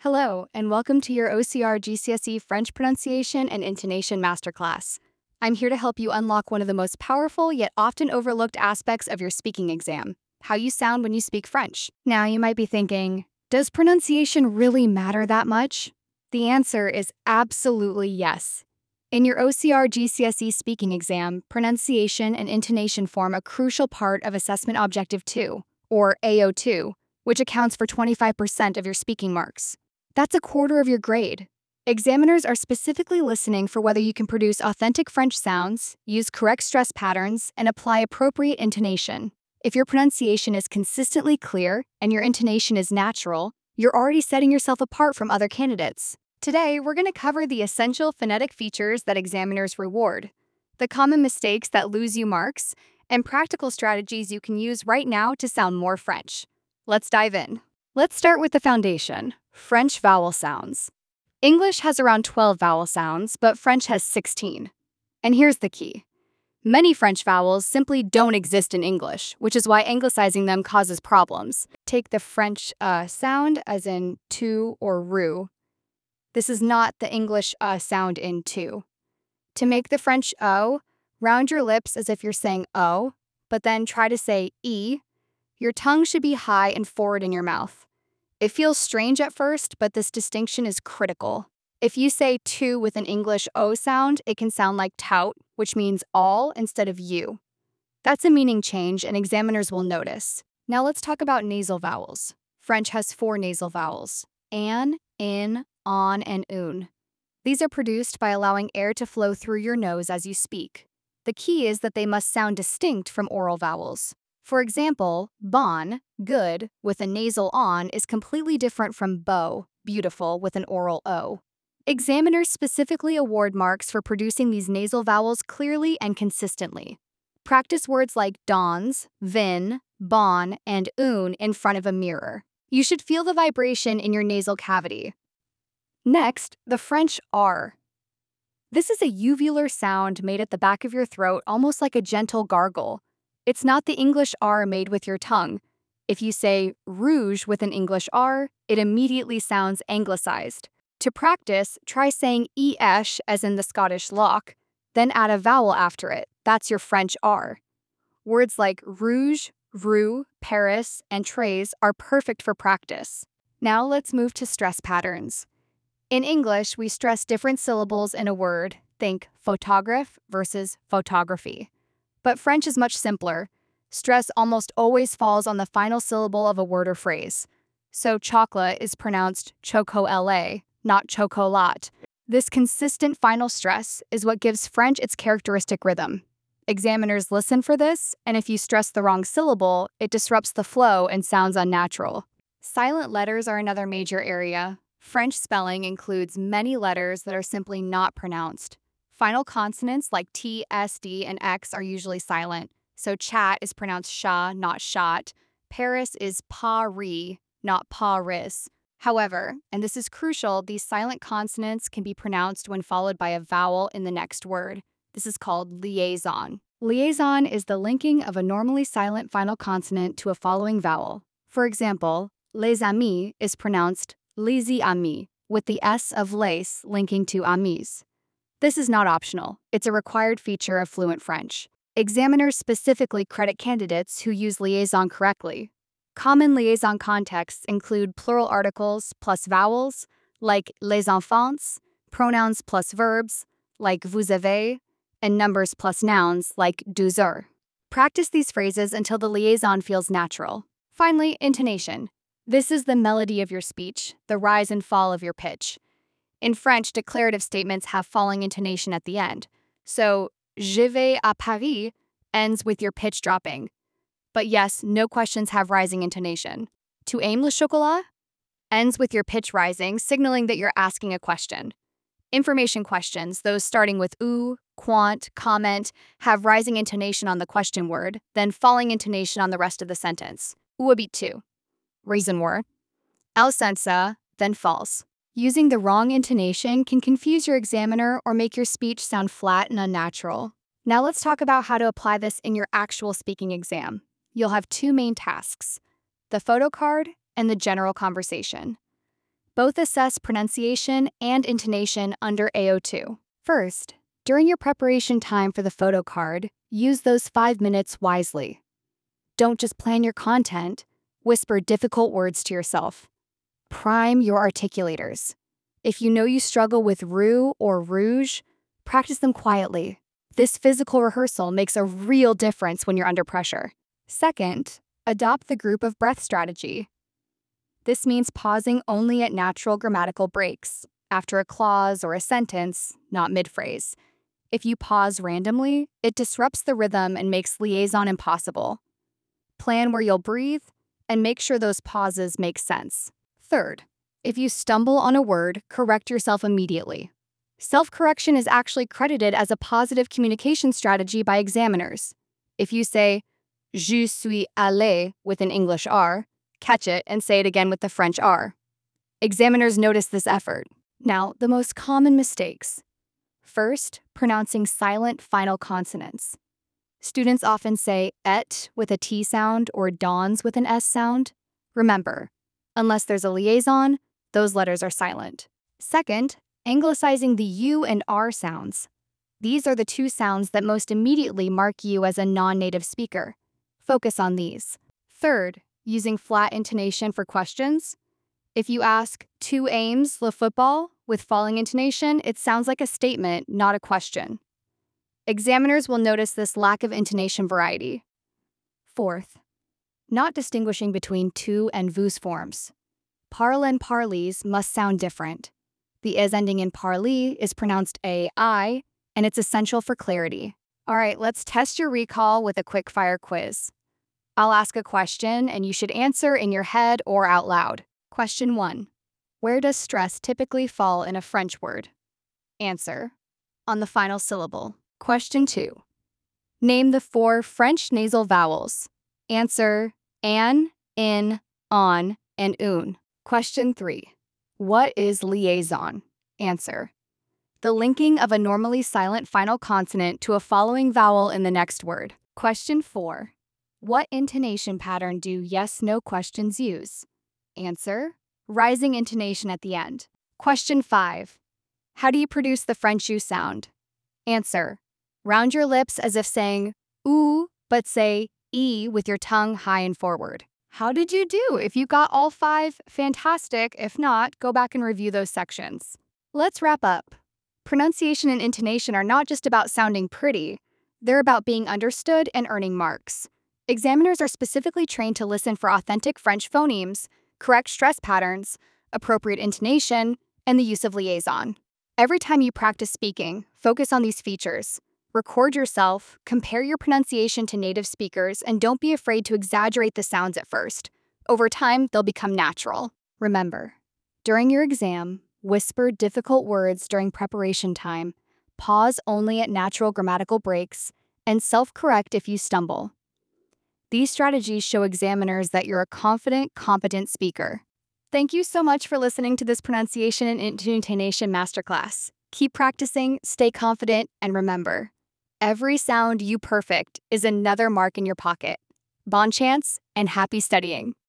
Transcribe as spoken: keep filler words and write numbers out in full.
Hello, and welcome to your O C R G C S E French Pronunciation and Intonation Masterclass. I'm here to help you unlock one of the most powerful yet often overlooked aspects of your speaking exam: how you sound when you speak French. Now, you might be thinking, does pronunciation really matter that much? The answer is absolutely yes. In your O C R G C S E speaking exam, pronunciation and intonation form a crucial part of Assessment Objective two, or A O two, which accounts for twenty-five percent of your speaking marks. That's a quarter of your grade. Examiners are specifically listening for whether you can produce authentic French sounds, use correct stress patterns, and apply appropriate intonation. If your pronunciation is consistently clear and your intonation is natural, you're already setting yourself apart from other candidates. Today, we're going to cover the essential phonetic features that examiners reward, the common mistakes that lose you marks, and practical strategies you can use right now to sound more French. Let's dive in. Let's start with the foundation: French vowel sounds. English has around twelve vowel sounds, but French has sixteen. And here's the key: many French vowels simply don't exist in English, which is why anglicizing them causes problems. Take the French uh sound, as in to or ru. This is not the English uh sound in to. To make the French o, round your lips as if you're saying o, but then try to say e. Your tongue should be high and forward in your mouth. It feels strange at first, but this distinction is critical. If you say to with an English O sound, it can sound like tout, which means all instead of you. That's a meaning change, and examiners will notice. Now let's talk about nasal vowels. French has four nasal vowels: an, in, on, and un. These are produced by allowing air to flow through your nose as you speak. The key is that they must sound distinct from oral vowels. For example, bon, good, with a nasal on is completely different from beau, beautiful, with an oral o. Examiners specifically award marks for producing these nasal vowels clearly and consistently. Practice words like dons, vin, bon, and un in front of a mirror. You should feel the vibration in your nasal cavity. Next, the French R. This is a uvular sound made at the back of your throat, almost like a gentle gargle. It's not the English R made with your tongue. If you say rouge with an English R, it immediately sounds anglicized. To practice, try saying esh as in the Scottish loch, then add a vowel after it. That's your French R. Words like rouge, rue, Paris, and trays are perfect for practice. Now let's move to stress patterns. In English, we stress different syllables in a word. Think photograph versus photography. But French is much simpler. Stress almost always falls on the final syllable of a word or phrase. So chocolate is pronounced chocolat, not chocolat. This consistent final stress is what gives French its characteristic rhythm. Examiners listen for this, and if you stress the wrong syllable, it disrupts the flow and sounds unnatural. Silent letters are another major area. French spelling includes many letters that are simply not pronounced. Final consonants like T, S, D, and X are usually silent, so chat is pronounced sha, not shot. Paris is pa-ri, not pa-ris. However, and this is crucial, these silent consonants can be pronounced when followed by a vowel in the next word. This is called liaison. Liaison is the linking of a normally silent final consonant to a following vowel. For example, les amis is pronounced les amis, with the S of lace linking to amis. This is not optional. It's a required feature of fluent French. Examiners specifically credit candidates who use liaison correctly. Common liaison contexts include plural articles plus vowels, like les enfants, pronouns plus verbs, like vous avez, and numbers plus nouns, like douze heures. Practice these phrases until the liaison feels natural. Finally, intonation. This is the melody of your speech, the rise and fall of your pitch. In French, declarative statements have falling intonation at the end. So, je vais à Paris ends with your pitch dropping. But yes, no questions have rising intonation. Tu aimes le chocolat ends with your pitch rising, signaling that you're asking a question. Information questions, those starting with ou, quant, comment, have rising intonation on the question word, then falling intonation on the rest of the sentence. Où habites-tu? Reason word. Elle sent ça, then false. Using the wrong intonation can confuse your examiner or make your speech sound flat and unnatural. Now let's talk about how to apply this in your actual speaking exam. You'll have two main tasks: the photo card and the general conversation. Both assess pronunciation and intonation under A O two. First, during your preparation time for the photo card, use those five minutes wisely. Don't just plan your content, whisper difficult words to yourself. Prime your articulators. If you know you struggle with rue or rouge, practice them quietly. This physical rehearsal makes a real difference when you're under pressure. Second, adopt the group of breath strategy. This means pausing only at natural grammatical breaks, after a clause or a sentence, not mid-phrase. If you pause randomly, it disrupts the rhythm and makes liaison impossible. Plan where you'll breathe, and make sure those pauses make sense. Third, if you stumble on a word, correct yourself immediately. Self-correction is actually credited as a positive communication strategy by examiners. If you say, je suis allé with an English R, catch it and say it again with the French R. Examiners notice this effort. Now, the most common mistakes. First, pronouncing silent final consonants. Students often say et with a T sound or dons with an S sound. Remember, unless there's a liaison, those letters are silent. Second, anglicizing the U and R sounds. These are the two sounds that most immediately mark you as a non-native speaker. Focus on these. Third, using flat intonation for questions. If you ask, two aims, le football, with falling intonation, it sounds like a statement, not a question. Examiners will notice this lack of intonation variety. Fourth, not distinguishing between tu and vous forms. Parle and parleys must sound different. The is ending in parlee is pronounced a I, and it's essential for clarity. All right, let's test your recall with a quick fire quiz. I'll ask a question, and you should answer in your head or out loud. Question one. Where does stress typically fall in a French word? Answer. On the final syllable. Question two. Name the four French nasal vowels. Answer. An, in, on, and un. Question three. What is liaison? Answer. The linking of a normally silent final consonant to a following vowel in the next word. Question four. What intonation pattern do yes-no questions use? Answer. Rising intonation at the end. Question five. How do you produce the French U sound? Answer. Round your lips as if saying oo, but say e with your tongue high and forward. How did you do? If you got all five, fantastic. If not, go back and review those sections. Let's wrap up. Pronunciation and intonation are not just about sounding pretty, they're about being understood and earning marks. Examiners are specifically trained to listen for authentic French phonemes, correct stress patterns, appropriate intonation, and the use of liaison. Every time you practice speaking, focus on these features. Record yourself, compare your pronunciation to native speakers, and don't be afraid to exaggerate the sounds at first. Over time, they'll become natural. Remember, during your exam, whisper difficult words during preparation time, pause only at natural grammatical breaks, and self-correct if you stumble. These strategies show examiners that you're a confident, competent speaker. Thank you so much for listening to this pronunciation and intonation masterclass. Keep practicing, stay confident, and remember, every sound you perfect is another mark in your pocket. Bon chance and happy studying.